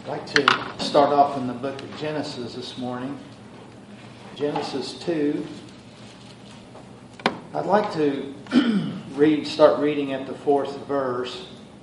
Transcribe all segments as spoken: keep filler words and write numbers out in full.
I'd like to start off in the book of Genesis this morning. Genesis two. I'd like to read, start reading at the fourth verse.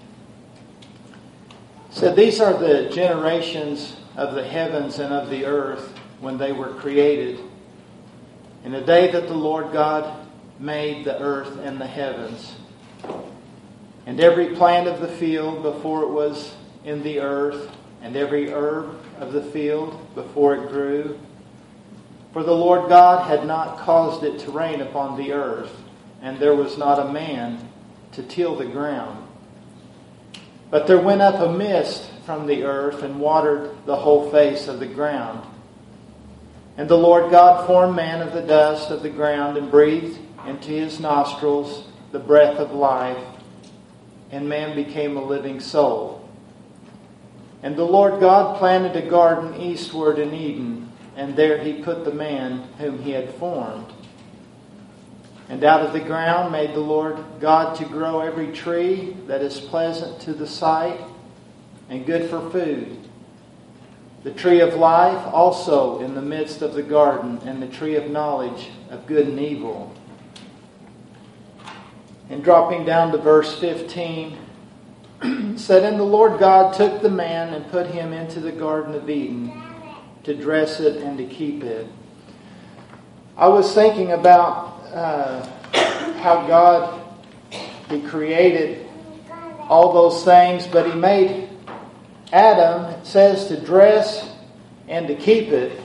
It said, "These are the generations of the heavens and of the earth when they were created, in the day that the Lord God made the earth and the heavens, and every plant of the field before it was in the earth, and every herb of the field before it grew. For the Lord God had not caused it to rain upon the earth, and there was not a man to till the ground. But there went up a mist from the earth and watered the whole face of the ground. And the Lord God formed man of the dust of the ground and breathed into his nostrils the breath of life, and man became a living soul. And the Lord God planted a garden eastward in Eden, and there he put the man whom he had formed. And out of the ground made the Lord God to grow every tree that is pleasant to the sight and good for food. The tree of life also in the midst of the garden, and the tree of knowledge of good and evil." And dropping down to verse fifteen, said, "And the Lord God took the man and put him into the Garden of Eden to dress it and to keep it." I was thinking about uh, how God, He created all those things, but He made Adam, it says, to dress and to keep it,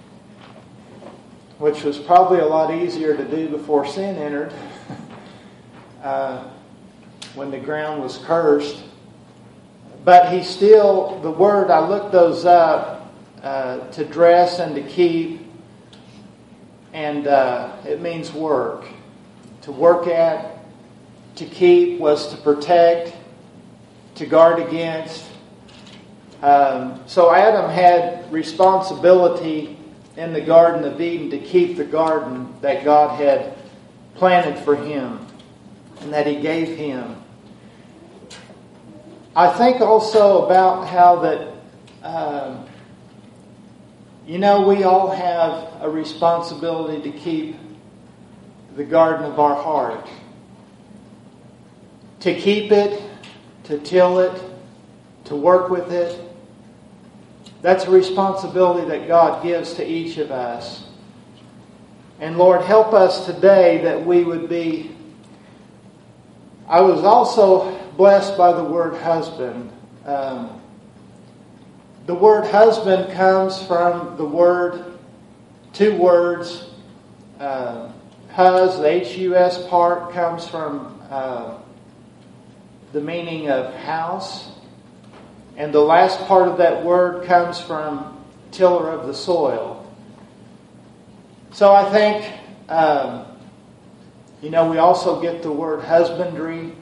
which was probably a lot easier to do before sin entered. uh, when the ground was cursed. But he still, the word, I looked those up, uh, to dress and to keep, and uh, it means work. To work at, to keep was to protect, to guard against. Um, so Adam had responsibility in the Garden of Eden to keep the garden that God had planted for him and that He gave him. I think also about how that, um, you know, we all have a responsibility to keep the garden of our heart. To keep it, to till it, to work with it. That's a responsibility that God gives to each of us. And Lord, help us today that we would be... I was also blessed by the word husband. Um, the word husband comes from the word, two words. Uh, hus, the H U S part, comes from uh, the meaning of house. And the last part of that word comes from tiller of the soil. So I think... Um, You know, we also get the word husbandry,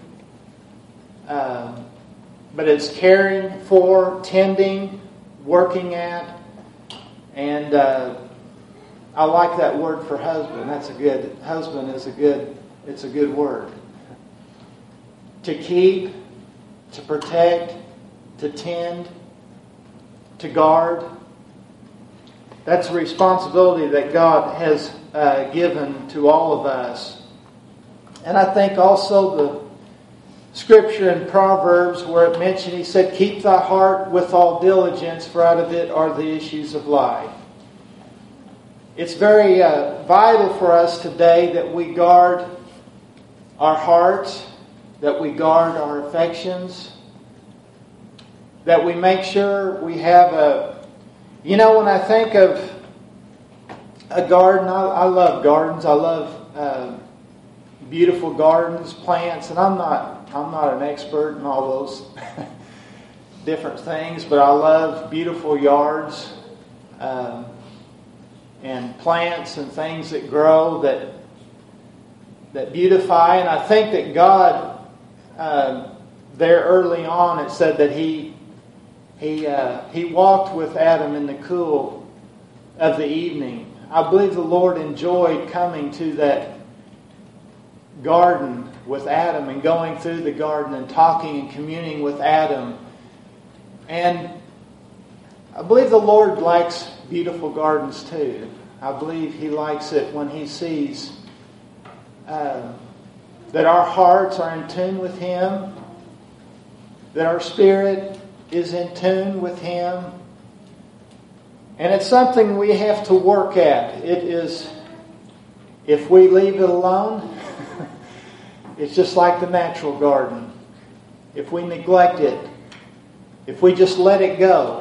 um, but it's caring for, tending, working at, and uh, I like that word for husband. That's a good, husband is a good, it's a good word. To keep, to protect, to tend, to guard. That's a responsibility that God has uh, given to all of us. And I think also the scripture in Proverbs where it mentioned, he said, "Keep thy heart with all diligence, for out of it are the issues of life." It's very uh, vital for us today that we guard our hearts, that we guard our affections, that we make sure we have a... You know, when I think of a garden, I, I love gardens. I love... Uh, beautiful gardens, plants, and I'm not I'm not an expert in all those different things, but I love beautiful yards um, and plants and things that grow that that beautify. And I think that God, uh, there early on, it said that He He uh, He walked with Adam in the cool of the evening. I believe the Lord enjoyed coming to that garden with Adam and going through the garden and talking and communing with Adam. And I believe the Lord likes beautiful gardens too. I believe He likes it when He sees uh, that our hearts are in tune with Him, that our spirit is in tune with Him. And it's something we have to work at. It is, if we leave it alone, it's just like the natural garden. If we neglect it, if we just let it go,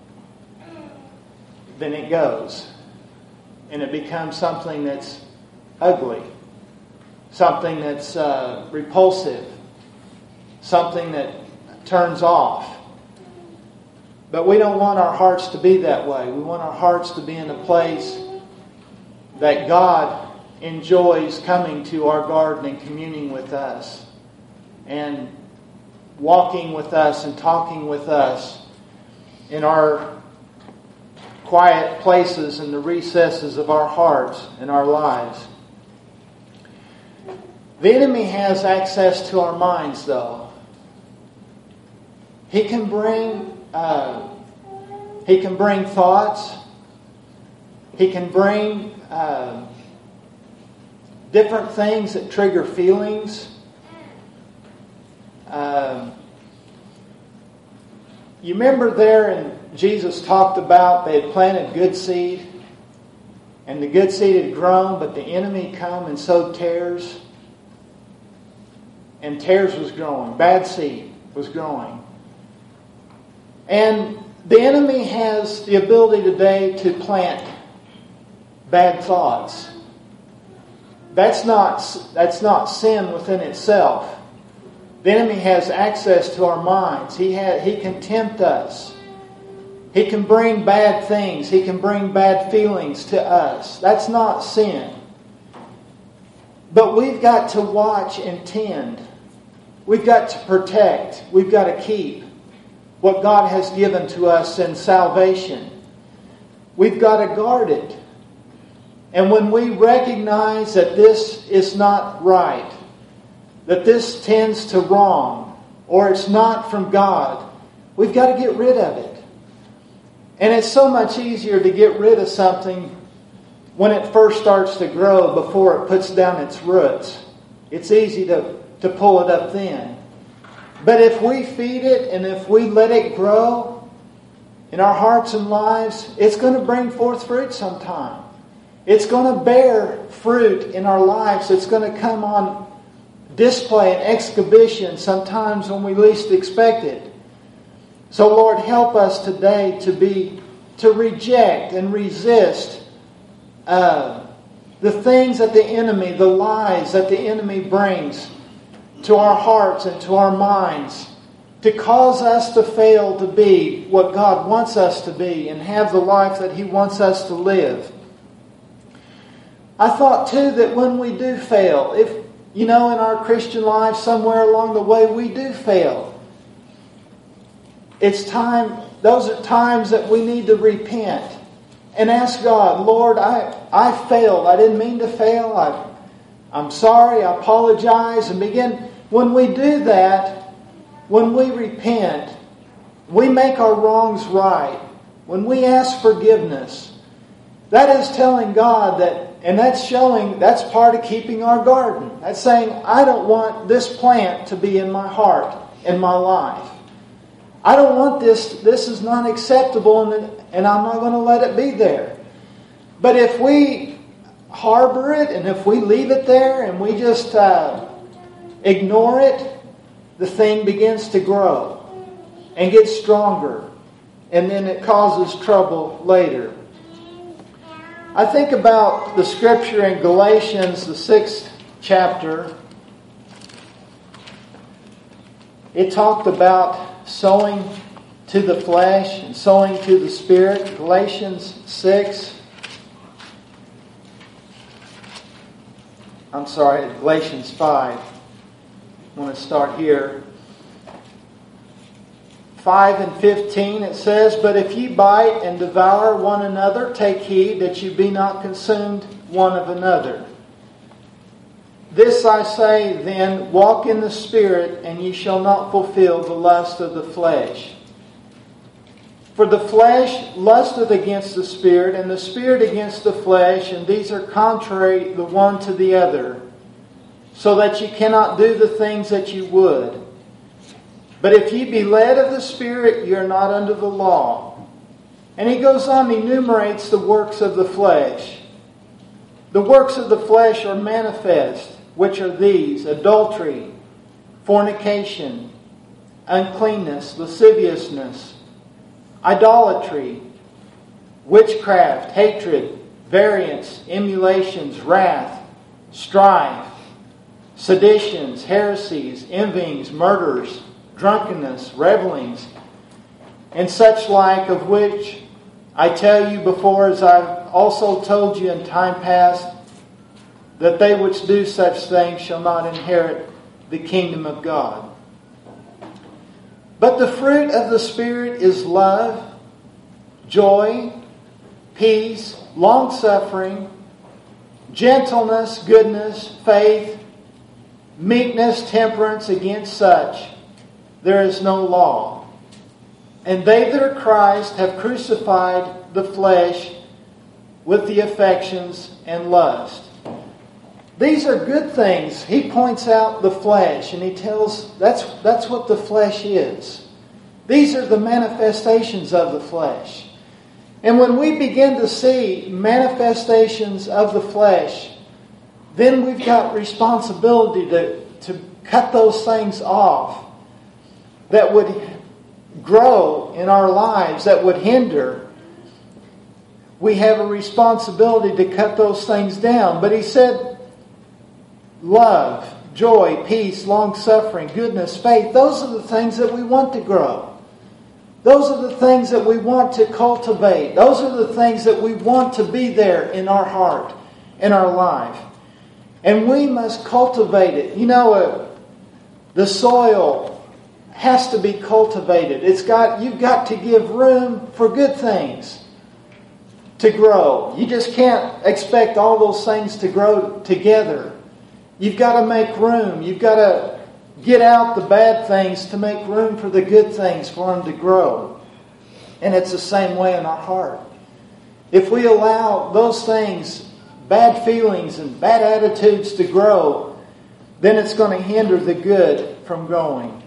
then it goes. And it becomes something that's ugly. Something that's uh, repulsive. Something that turns off. But we don't want our hearts to be that way. We want our hearts to be in a place that God enjoys coming to our garden and communing with us. And walking with us and talking with us in our quiet places and the recesses of our hearts and our lives. The enemy has access to our minds, though. He can bring uh, he can bring thoughts. He can bring uh, different things that trigger feelings. Uh, you remember there, and Jesus talked about they had planted good seed, and the good seed had grown, but the enemy come and sowed tares, and tares was growing. Bad seed was growing. And the enemy has the ability today to plant bad thoughts. That's not, that's not sin within itself. The enemy has access to our minds. He ha- he can tempt us. He can bring bad things. He can bring bad feelings to us. That's not sin. But we've got to watch and tend. We've got to protect. We've got to keep what God has given to us in salvation. We've got to guard it. And when we recognize that this is not right, that this tends to wrong, or it's not from God, we've got to get rid of it. And it's so much easier to get rid of something when it first starts to grow before it puts down its roots. It's easy to, to pull it up then. But if we feed it and if we let it grow in our hearts and lives, it's going to bring forth fruit sometime. It's going to bear fruit in our lives. It's going to come on display and exhibition sometimes when we least expect it. So Lord, help us today to be to reject and resist uh, the things that the enemy, the lies that the enemy brings to our hearts and to our minds, to cause us to fail to be what God wants us to be and have the life that He wants us to live. I thought too that when we do fail, if you know, in our Christian life, somewhere along the way, we do fail. It's time, those are times that we need to repent and ask God, Lord, I, I failed. I didn't mean to fail. I, I'm sorry. I apologize. And begin, when we do that, when we repent, we make our wrongs right. When we ask forgiveness, that is telling God that, and that's showing, that's part of keeping our garden. That's saying, I don't want this plant to be in my heart, in my life. I don't want this, this is not acceptable, and, and I'm not going to let it be there. But if we harbor it, and if we leave it there, and we just uh, ignore it, the thing begins to grow and get stronger. And then it causes trouble later. I think about the scripture in Galatians, the sixth chapter. It talked about sowing to the flesh and sowing to the spirit. Galatians six. I'm sorry, Galatians five. I want to start here. five and fifteen, it says, But if ye bite and devour one another, take heed that you be not consumed one of another. This I say then, walk in the Spirit, and ye shall not fulfill the lust of the flesh. For the flesh lusteth against the Spirit, and the Spirit against the flesh, and these are contrary the one to the other, so that ye cannot do the things that ye would. But if ye be led of the Spirit, ye are not under the law. And he goes on, he enumerates the works of the flesh. The works of the flesh are manifest, which are these: adultery, fornication, uncleanness, lasciviousness, idolatry, witchcraft, hatred, variance, emulations, wrath, strife, seditions, heresies, envyings, murders, drunkenness, revelings, and such like, of which I tell you before, as I've also told you in time past, that they which do such things shall not inherit the kingdom of God. But the fruit of the Spirit is love, joy, peace, long-suffering, gentleness, goodness, faith, meekness, temperance. Against such there is no law. And they that are Christ have crucified the flesh with the affections and lust. These are good things. He points out the flesh, and he tells that's that's what the flesh is. These are the manifestations of the flesh. And when we begin to see manifestations of the flesh, then we've got responsibility to, to cut those things off that would grow in our lives, that would hinder. We have a responsibility to cut those things down. But he said, love, joy, peace, long-suffering, goodness, faith, those are the things that we want to grow. Those are the things that we want to cultivate. Those are the things that we want to be there in our heart, in our life. And we must cultivate it. You know, uh, the soil has to be cultivated. It's got you've got to give room for good things to grow. You just can't expect all those things to grow together. You've got to make room. You've got to get out the bad things to make room for the good things for them to grow. And it's the same way in our heart. If we allow those things, bad feelings and bad attitudes to grow, then it's going to hinder the good from growing.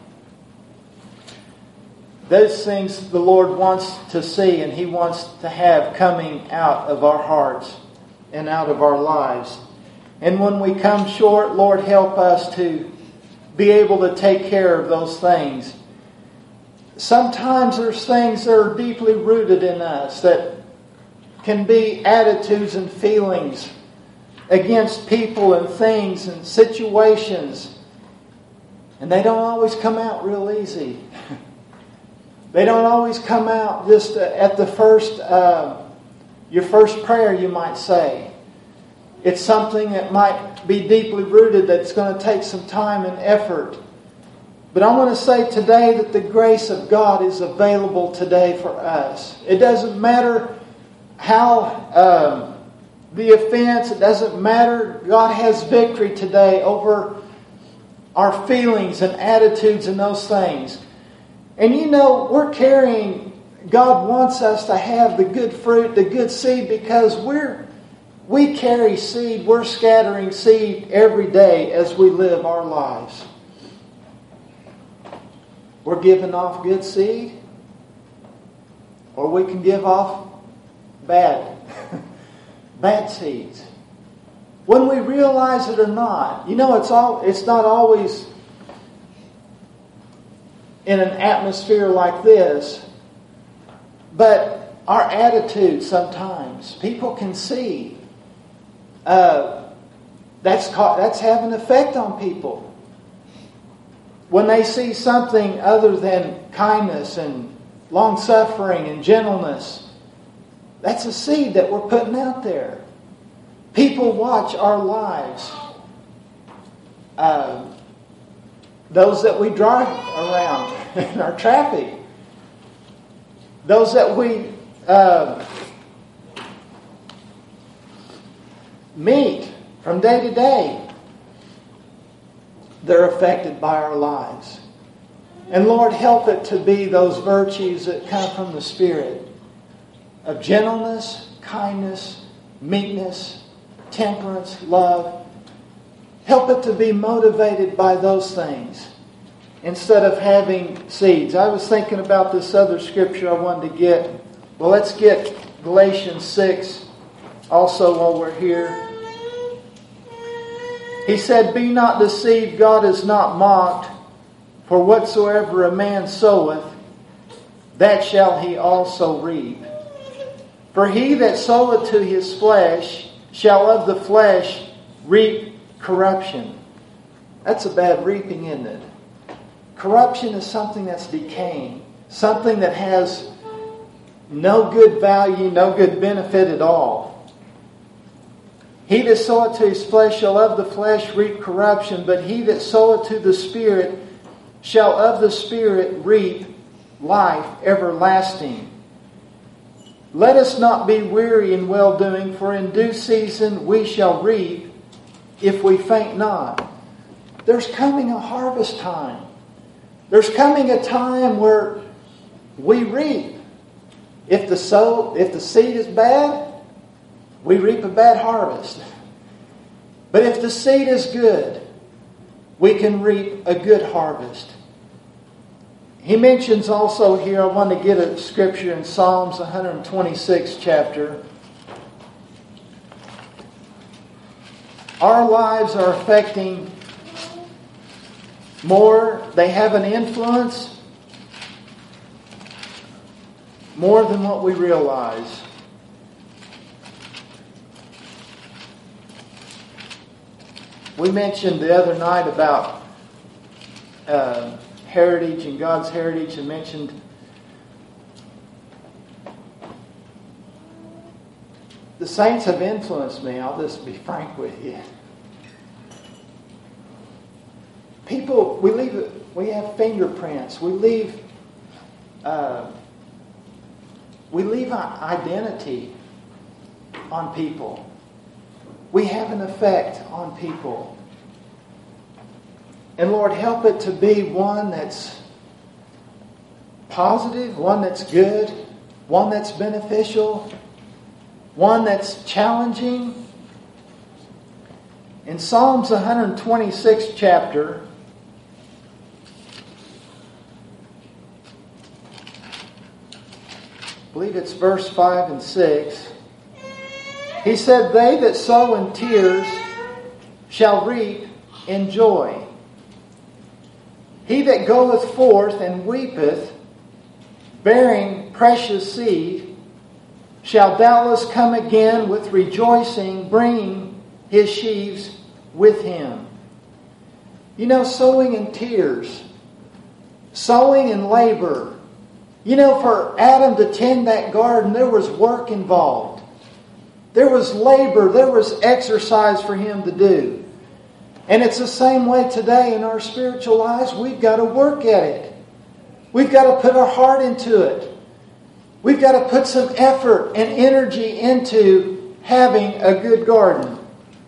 Those things the Lord wants to see and He wants to have coming out of our hearts and out of our lives. And when we come short, Lord, help us to be able to take care of those things. Sometimes there's things that are deeply rooted in us that can be attitudes and feelings against people and things and situations. And they don't always come out real easy. They don't always come out just at the first, uh, your first prayer, you might say. It's something that might be deeply rooted that's going to take some time and effort. But I want to say today that the grace of God is available today for us. It doesn't matter how um, the offense, it doesn't matter. God has victory today over our feelings and attitudes and those things. And you know, we're carrying, God wants us to have the good fruit, the good seed, because we're We carry seed. We're scattering seed every day as we live our lives. We're giving off good seed, or we can give off bad, bad seeds. When we realize it or not, you know, it's all. It's not always in an atmosphere like this, but our attitude sometimes people can see. Uh, that's caught, that's having an effect on people. When they see something other than kindness and long-suffering and gentleness, that's a seed that we're putting out there. People watch our lives. Uh, those that we drive around in our traffic. Those that we uh, meet from day to day. They're affected by our lives. And Lord, help it to be those virtues that come from the Spirit of gentleness, kindness, meekness, temperance, love. Help it to be motivated by those things instead of having seeds. I was thinking about this other scripture I wanted to get. Well, let's get Galatians six also while we're here. He said, "Be not deceived, God is not mocked. For whatsoever a man soweth, that shall he also reap. For he that soweth to his flesh shall of the flesh reap corruption." That's a bad reaping, isn't it? Corruption is something that's decaying. Something that has no good value, no good benefit at all. He that soweth to his flesh shall of the flesh reap corruption, but he that soweth to the Spirit shall of the Spirit reap life everlasting. Let us not be weary in well-doing, for in due season we shall reap if we faint not. There's coming a harvest time. There's coming a time where we reap. If the sow, if the seed is bad, we reap a bad harvest. But if the seed is good, we can reap a good harvest. He mentions also here, I want to get a scripture in Psalms one twenty-six chapter. Our lives are affecting more, they have an influence more than what we realize. We mentioned the other night about uh, heritage and God's heritage, and mentioned the saints have influenced me. I'll just be frank with you. People, we leave, we have fingerprints. We leave, uh, we leave our identity on people. We have an effect on people. And Lord, help it to be one that's positive, one that's good, one that's beneficial, one that's challenging. In Psalms one twenty-six chapter, I believe it's verse five and six. He said, "They that sow in tears shall reap in joy. He that goeth forth and weepeth, bearing precious seed, shall doubtless come again with rejoicing, bringing his sheaves with him." You know, sowing in tears, sowing in labor. You know, for Adam to tend that garden, there was work involved. There was labor, there was exercise for him to do. And it's the same way today in our spiritual lives. We've got to work at it. We've got to put our heart into it. We've got to put some effort and energy into having a good garden.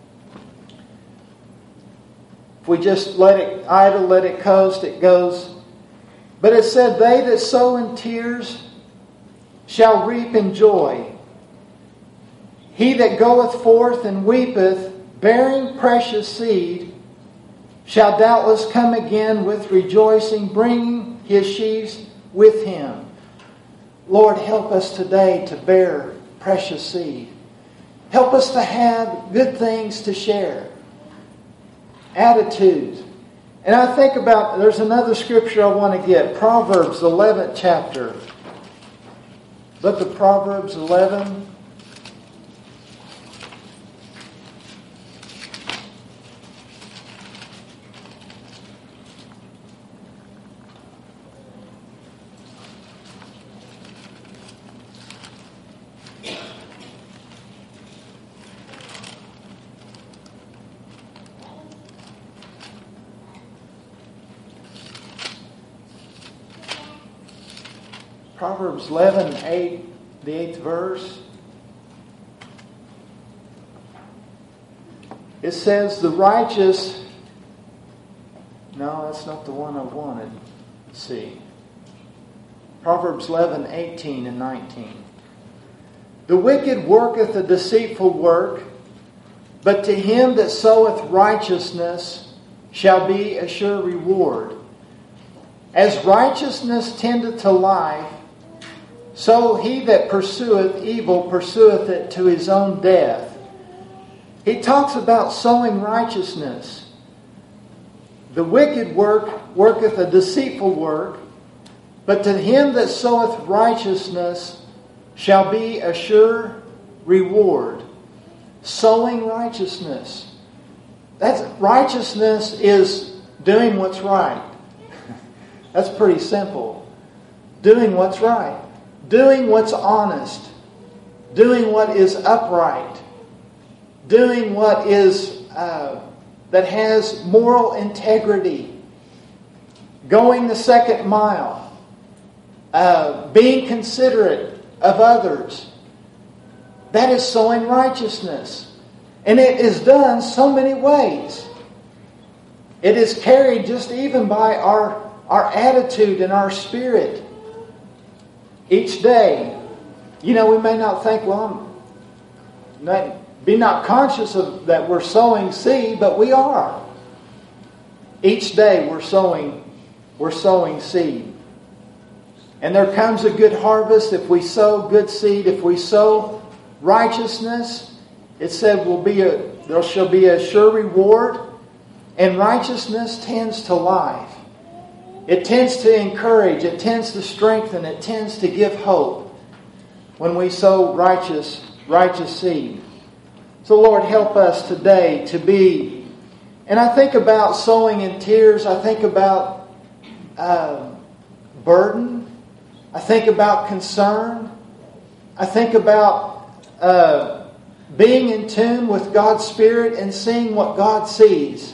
If we just let it idle, let it coast, it goes. But it said, "They that sow in tears shall reap in joy. He that goeth forth and weepeth, bearing precious seed, shall doubtless come again with rejoicing, bringing his sheaves with him." Lord, help us today to bear precious seed. Help us to have good things to share. Attitudes. And I think about, there's another scripture I want to get. Proverbs eleventh chapter. Book of Proverbs eleven. Proverbs eleven, eight, the eighth verse. It says, "The righteous..." No, that's not the one I wanted. Let's see. Proverbs eleven, eighteen and nineteen. The wicked worketh a deceitful work, but to him that soweth righteousness shall be a sure reward. As righteousness tendeth to life, so he that pursueth evil pursueth it to his own death. He talks about sowing righteousness. The wicked work worketh a deceitful work, but to him that soweth righteousness shall be a sure reward. Sowing righteousness. That's righteousness is doing what's right. That's pretty simple. Doing what's right. Doing what's honest. Doing what is upright. Doing what is uh, that has moral integrity. Going the second mile. Uh, being considerate of others. That is sowing righteousness. And it is done so many ways. It is carried just even by our, our attitude and our spirit. Each day, you know, we may not think, well, I'm not, be not conscious of that we're sowing seed, but we are. Each day we're sowing, we're sowing seed. And there comes a good harvest if we sow good seed. If we sow righteousness, it said will be a there shall be a sure reward. And righteousness tends to life. It tends to encourage. It tends to strengthen. It tends to give hope when we sow righteous, righteous seed. So Lord, help us today to be. And I think about sowing in tears. I think about uh, burden. I think about concern. I think about uh, being in tune with God's Spirit and seeing what God sees.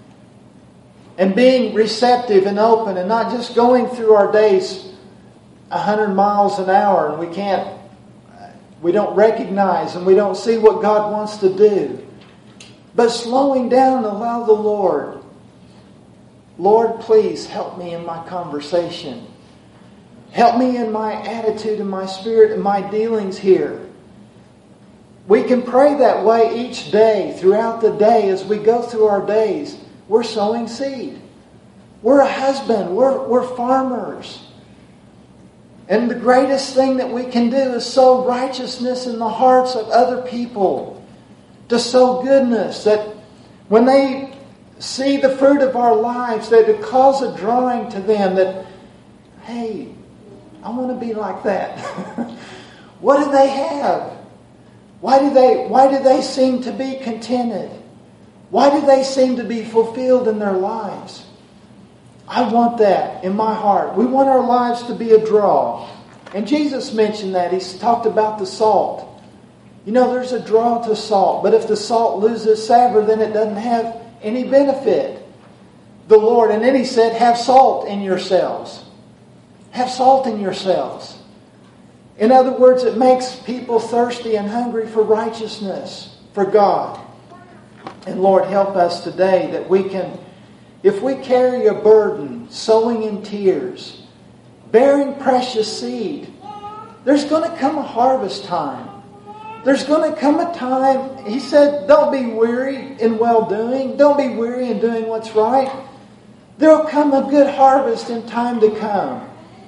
And being receptive and open and not just going through our days a hundred miles an hour and we can't, we don't recognize and we don't see what God wants to do. But slowing down and allow the Lord, Lord, please help me in my conversation. Help me in my attitude and my spirit and my dealings here. We can pray that way each day, throughout the day, as we go through our days. We're sowing seed. We're a husband. We're, we're farmers. And the greatest thing that we can do is sow righteousness in the hearts of other people. To sow goodness. That when they see the fruit of our lives, that it cause a drawing to them that, hey, I want to be like that. What do they have? Why do they, why do they seem to be contented? Why do they seem to be fulfilled in their lives? I want that in my heart. We want our lives to be a draw. And Jesus mentioned that. He's talked about the salt. You know, there's a draw to salt. But if the salt loses savor, then it doesn't have any benefit. The Lord, and then He said, have salt in yourselves. Have salt in yourselves. In other words, it makes people thirsty and hungry for righteousness, for God. And Lord, help us today that we can, if we carry a burden, sowing in tears, bearing precious seed, there's going to come a harvest time. There's going to come a time, He said, don't be weary in well-doing. Don't be weary in doing what's right. There'll come a good harvest in time to come.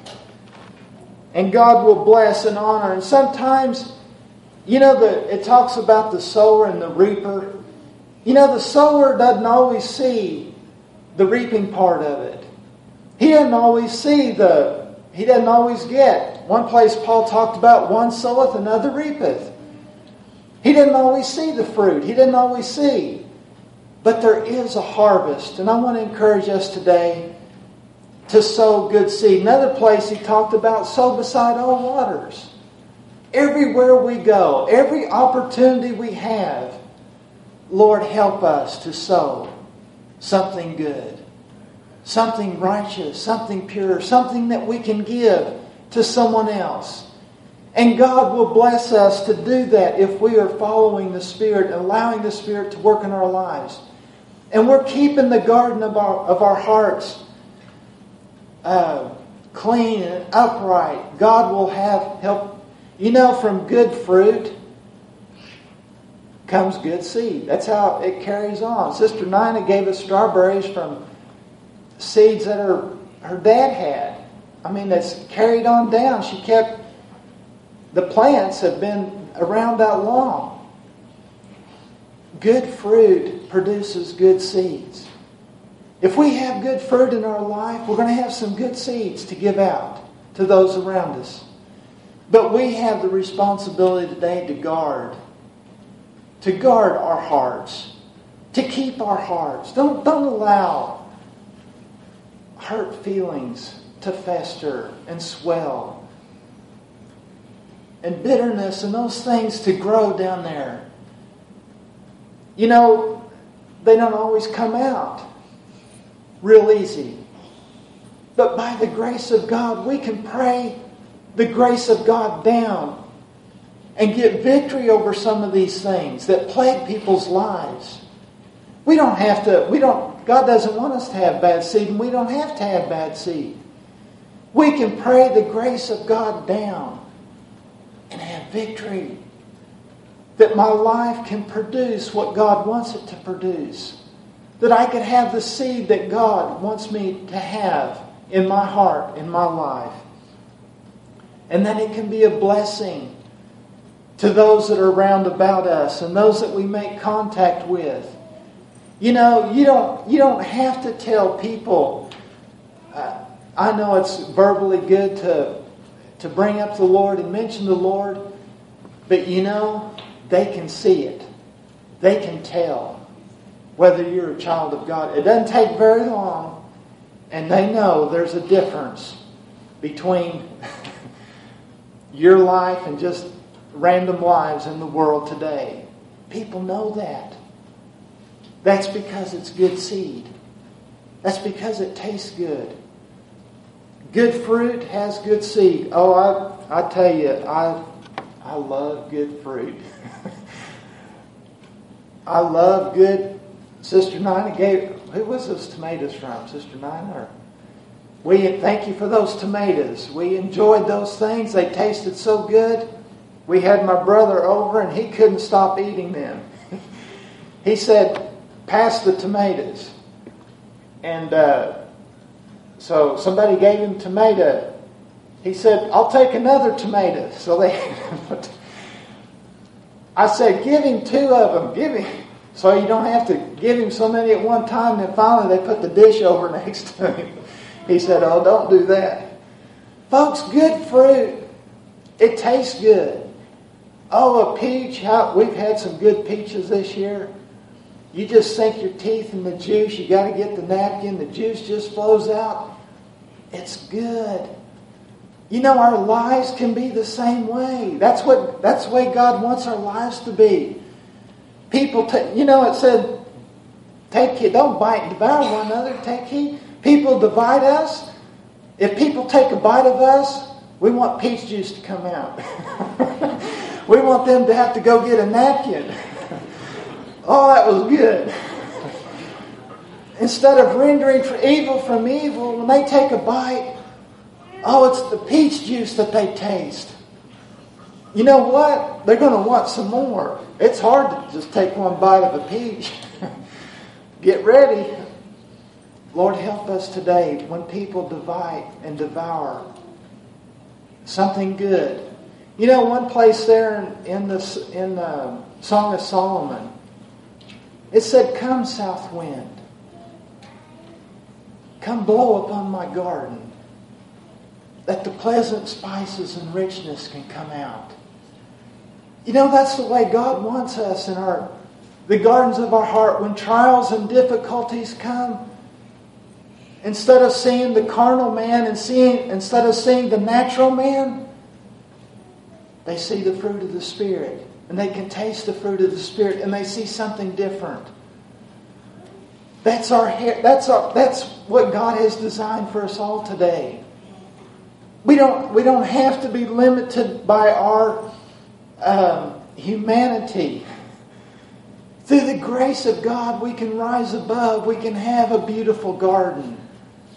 And God will bless and honor. And sometimes, you know, the, it talks about the sower and the reaper. You know, the sower doesn't always see the reaping part of it. He doesn't always see the, he doesn't always get. One place Paul talked about, one soweth, another reapeth. He didn't always see the fruit. He didn't always see. But there is a harvest. And I want to encourage us today to sow good seed. Another place he talked about, sow beside all waters. Everywhere we go, every opportunity we have, Lord, help us to sow something good, something righteous, something pure, something that we can give to someone else. And God will bless us to do that if we are following the Spirit and allowing the Spirit to work in our lives. And we're keeping the garden of our, of our hearts uh, clean and upright, God will have help. You know, from good fruit comes good seed. That's how it carries on. Sister Nina gave us strawberries from seeds that her, her dad had. I mean, that's carried on down. She kept, the plants have been around that long. Good fruit produces good seeds. If we have good fruit in our life, we're going to have some good seeds to give out to those around us. But we have the responsibility today to guard. To guard our hearts. To keep our hearts. Don't, don't allow hurt feelings to fester and swell. And bitterness and those things to grow down there. You know, they don't always come out real easy. But by the grace of God, we can pray the grace of God down and get victory over some of these things that plague people's lives. We don't have to, we don't, God doesn't want us to have bad seed, and we don't have to have bad seed. We can pray the grace of God down and have victory. That my life can produce what God wants it to produce. That I could have the seed that God wants me to have in my heart, in my life. And that it can be a blessing to those that are around about us and those that we make contact with. You know, you don't you don't have to tell people. Uh, I know it's verbally good to to bring up the Lord and mention the Lord, but you know, they can see it. They can tell whether you're a child of God. It doesn't take very long, and they know there's a difference between your life and just random lives in the world today. People know that. That's because it's good seed. That's because it tastes good. Good fruit has good seed. Oh, I I tell you, I I love good fruit. I love good. Sister Nina gave. Who was those tomatoes from? Sister Nina? Or, we thank you for those tomatoes. We enjoyed those things. They tasted so good. We had my brother over and he couldn't stop eating them. He said, "Pass the tomatoes." And uh, so somebody gave him tomato. He said, "I'll take another tomato." So they, I said, "Give him two of them. Give him." So you don't have to give him so many at one time. And then finally they put the dish over next to him. He said, "Oh, don't do that." Folks, good fruit, it tastes good. Oh, a peach. How, we've had some good peaches this year. You just sink your teeth in the juice. You got to get the napkin. The juice just flows out. It's good. You know, our lives can be the same way. That's what. That's the way God wants our lives to be. People, t- you know, it said, "Take heed, don't bite and devour one another. Take heed." People divide us. If people take a bite of us, we want peach juice to come out. We want them to have to go get a napkin. Oh, that was good. Instead of rendering for evil from evil, when they take a bite, oh, it's the peach juice that they taste. You know what? They're going to want some more. It's hard to just take one bite of a peach. Get ready. Lord, help us today when people divide and devour something good. You know, one place there in, in the in the Song of Solomon, it said, "Come, south wind, come blow upon my garden, that the pleasant spices and richness can come out." You know, that's the way God wants us in our the gardens of our heart. When trials and difficulties come, instead of seeing the carnal man and seeing instead of seeing the natural man, they see the fruit of the Spirit. And they can taste the fruit of the Spirit. And they see something different. That's our that's our that's what God has designed for us all today. We don't we don't have to be limited by our um, humanity. Through the grace of God, we can rise above. We can have a beautiful garden.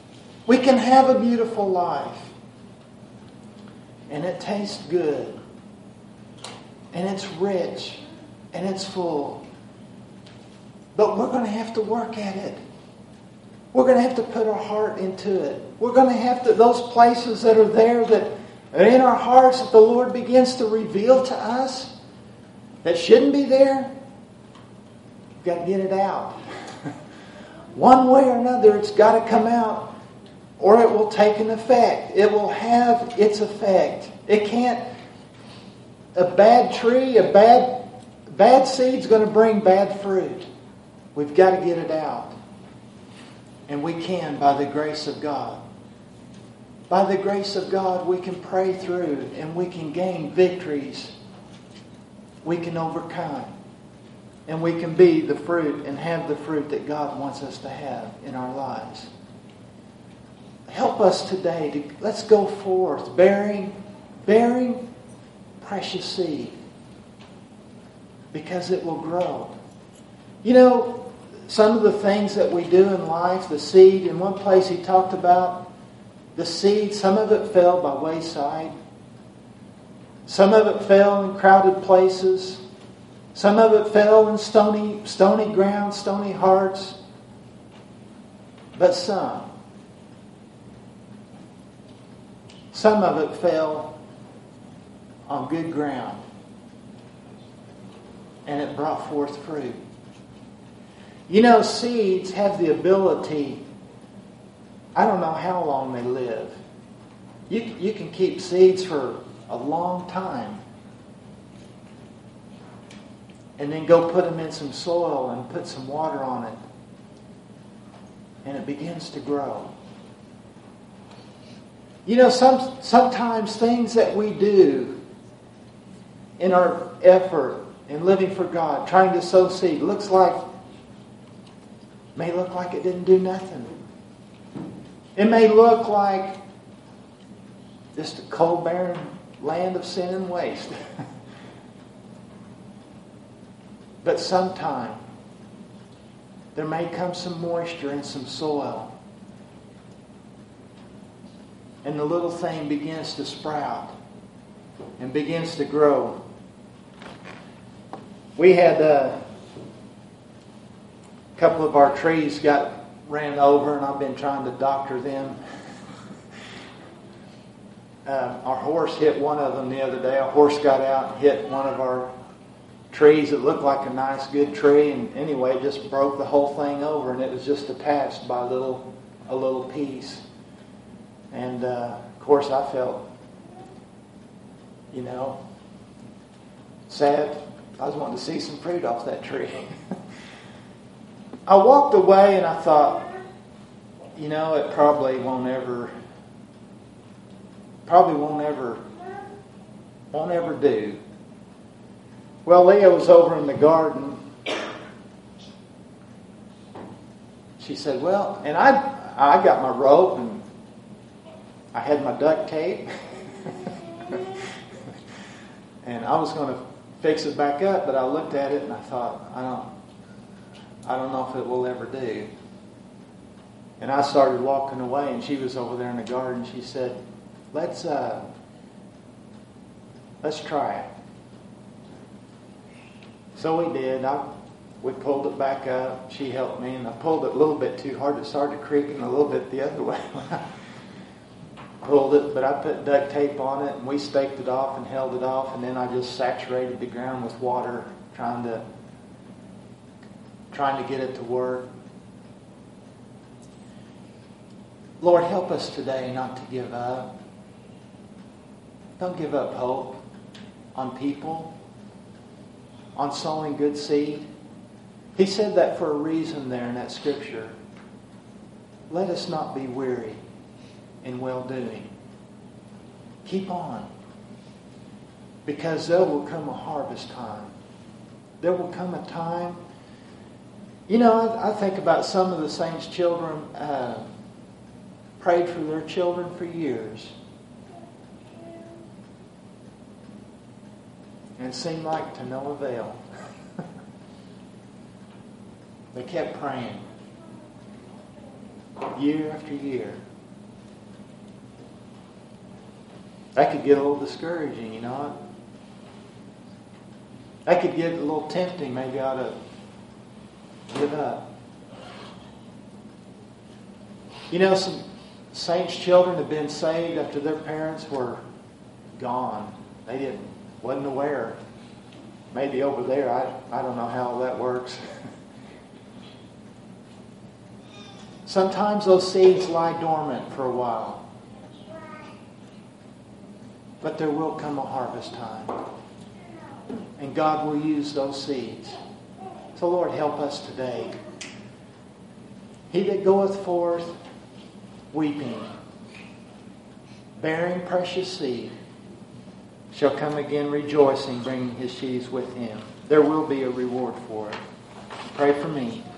We can have a beautiful life. And it tastes good. And it's rich. And it's full. But we're going to have to work at it. We're going to have to put our heart into it. We're going to have to, those places that are there that are in our hearts that the Lord begins to reveal to us that shouldn't be there, we've got to get it out. One way or another, it's got to come out, or it will take an effect. It will have its effect. It can't, a bad tree, a bad, bad seed's going to bring bad fruit. We've got to get it out. And we can by the grace of God. By the grace of God, we can pray through and we can gain victories. We can overcome. And we can be the fruit and have the fruit that God wants us to have in our lives. Help us today to let's go forth bearing, bearing precious seed. Because it will grow. You know, some of the things that we do in life, the seed, in one place he talked about the seed, some of it fell by wayside. Some of it fell in crowded places. Some of it fell in stony, stony ground, stony hearts. But some, some of it fell on good ground. And it brought forth fruit. You know, seeds have the ability, I don't know how long they live. You, you can keep seeds for a long time. And then go put them in some soil and put some water on it. And it begins to grow. You know, some sometimes things that we do in our effort in living for God, trying to sow seed, looks like, may look like it didn't do nothing. It may look like just a cold, barren land of sin and waste. But sometime there may come some moisture and some soil. And the little thing begins to sprout and begins to grow. We had uh, a couple of our trees got ran over, and I've been trying to doctor them. Uh, our horse hit one of them the other day. A horse got out and hit one of our trees. It looked like a nice, good tree, and anyway, it just broke the whole thing over, and it was just attached by a little, a little piece. And uh, of course, I felt, you know, sad. I was wanting to see some fruit off that tree. I walked away and I thought, you know, it probably won't ever, probably won't ever, won't ever do. Well, Leah was over in the garden. She said, well, and I, I got my rope and I had my duct tape. And I was going to fix it back up, but I looked at it and I thought, I don't, I don't know if it will ever do. And I started walking away, and she was over there in the garden. She said, let's, uh, let's try it. So we did. I, we pulled it back up. She helped me, and I pulled it a little bit too hard. It started creaking a little bit the other way. Pulled it, but I put duct tape on it, and we staked it off and held it off, and then I just saturated the ground with water, trying to trying to get it to work. Lord, help us today not to give up. Don't give up hope on people, on sowing good seed. He said that for a reason there in that scripture. Let us not be weary in well-doing. Keep on. Because there will come a harvest time. There will come a time. You know, I, I think about some of the saints' children uh, prayed for their children for years. And it seemed like to no avail. They kept praying. Year after year. That could get a little discouraging, you know. That could get a little tempting. Maybe I ought to give up. You know, some saints' children have been saved after their parents were gone. They didn't, wasn't aware. Maybe over there, I, I don't know how that works. Sometimes those seeds lie dormant for a while. But there will come a harvest time. And God will use those seeds. So Lord, help us today. He that goeth forth weeping, bearing precious seed, shall come again rejoicing, bringing his sheaves with him. There will be a reward for it. Pray for me.